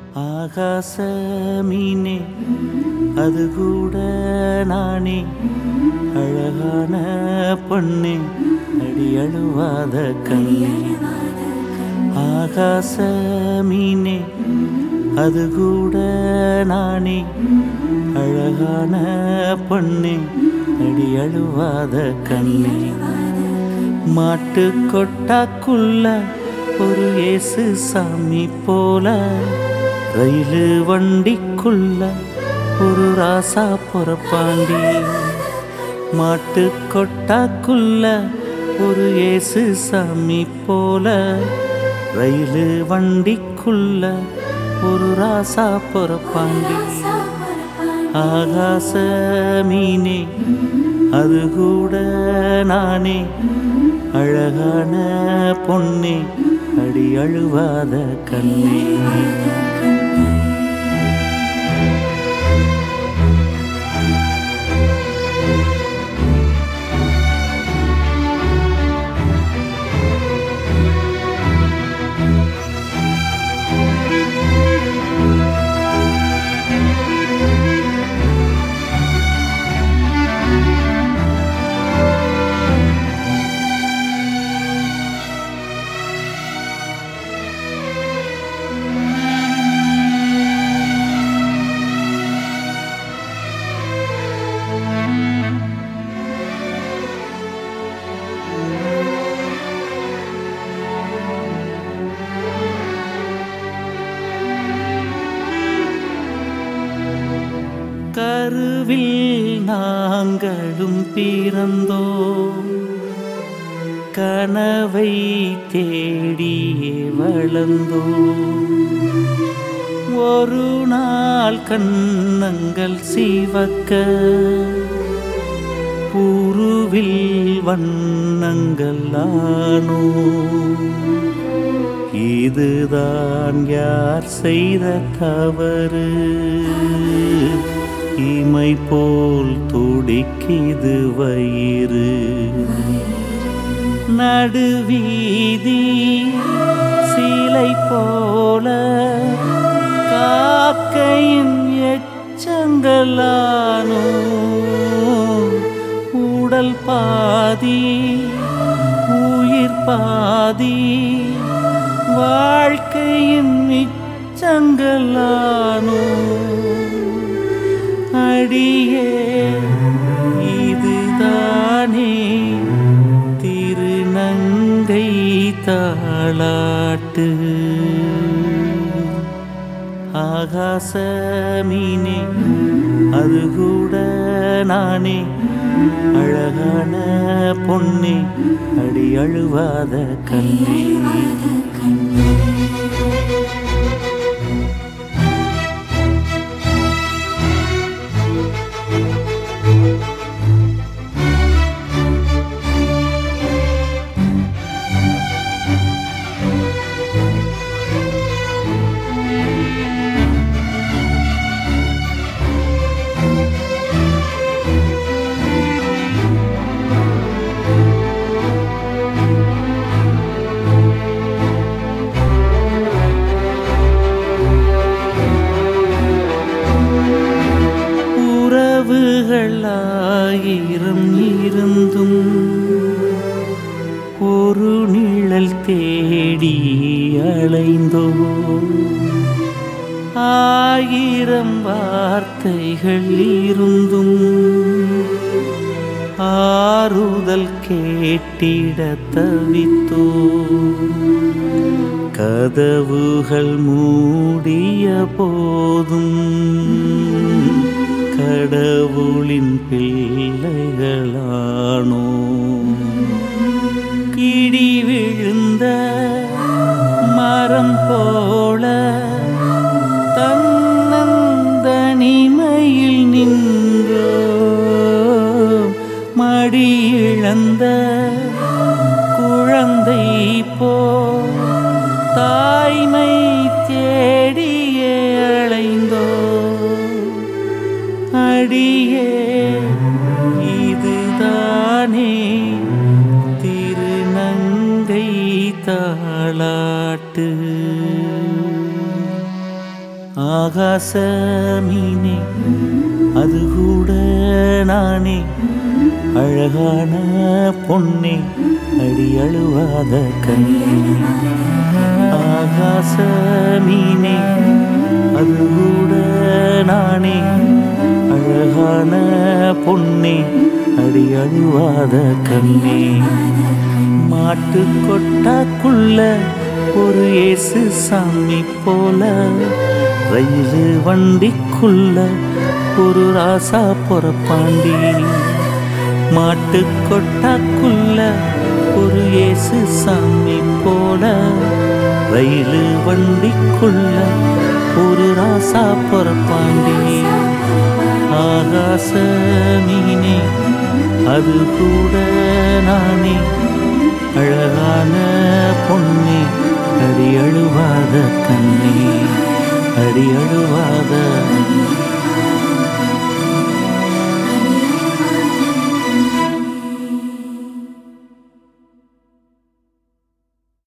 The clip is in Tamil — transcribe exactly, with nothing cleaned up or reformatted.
ஆகாச மீனே அது கூட நானே, அழகான பொண்ணே அடி அழுவாத கண்ணே. ஆகாச மீனே அது கூட நானே, அழகான பொண்ணே அடி அழுவாத கண்ணே. மாட்டு கொட்டாக்குள்ள ஒரு ஏசு சாமி போல, ரயிலு வண்டிக்குள்ள ஒரு ராசா பொறப்பாண்டி. மாட்டு கொட்டாக்குள்ள ஒரு ஏசு சாமி போல, ரயிலு வண்டிக்குள்ள ஒரு ராசா பொறப்பாண்டி. ஆகாச மீனே அது கூட நானே, அழகான பொண்ணே அடி அழுவாத கண்ணே. கருவில் நாங்களும் பிறந்தோம், கனவை தேடியே வளர்ந்தோம். ஒரு நாள் கண்ணங்கள் சிவக்க, உருவில் வண்ணங்கள் ஆனோ. இதுதான் யார் செய்த தவறு, இமை போல் துடிக்கிது வயிறு. நடுவீதி சீலை போல காக்கையின் எச்சங்களானோ. உடல் பாதி உயிர் பாதி, வாழ்க்கையின் மிச்சங்களானோ. அடியே இதுதானே திருநங்கை தாளாட்டு. ஆகாச மீனே அது கூட நானே, அழகான பொண்ணே அடி அழுவாத கண்ணே. ஆயிரம் இருந்தும் ஒரு நிழல் தேடி அலைந்தோ. ஆயிரம் வார்த்தைகள் இருந்தும் ஆறுதல் கேட்டிட தவித்தோ. கதவுகள் மூடிய போதும் கடவுளின் பிள்ளைகளானோ. கிடி விழுந்த மரம் போல தன்னந்தனிமையில் நின்றோ. மடி இழந்த குழந்தை போ தாய்மை தேடியே அலைந்தோ. அடியே இதுதானே திருநங்கை தாளாட்டு. ஆகாச மீனே அது கூட நானே, அழகான பொன்னே அடி அழுவாத கண்ணே. ஆகாச மீனே அது கூட நானே, அழகான பொன்னே அடி அழுவாத கண்ணே. மாட்டு கொட்டாக்குள்ள ஒரு இயேசு சாமி போல, ரயிலு வண்டிக்குள்ள ஒரு ராசா பொறப்பாண்டி. மாட்டு கொட்டாக்குள்ள ஒரு இயேசு சாமி போல, ரயிலு வண்டிக்குள்ள ஒரு ராசா பொறப்பாண்டி. ஆகாச மீனே அது கூட நானே, அழகான பொன்னே அடி அழுவாத கண்ணே, அடி அழுவாத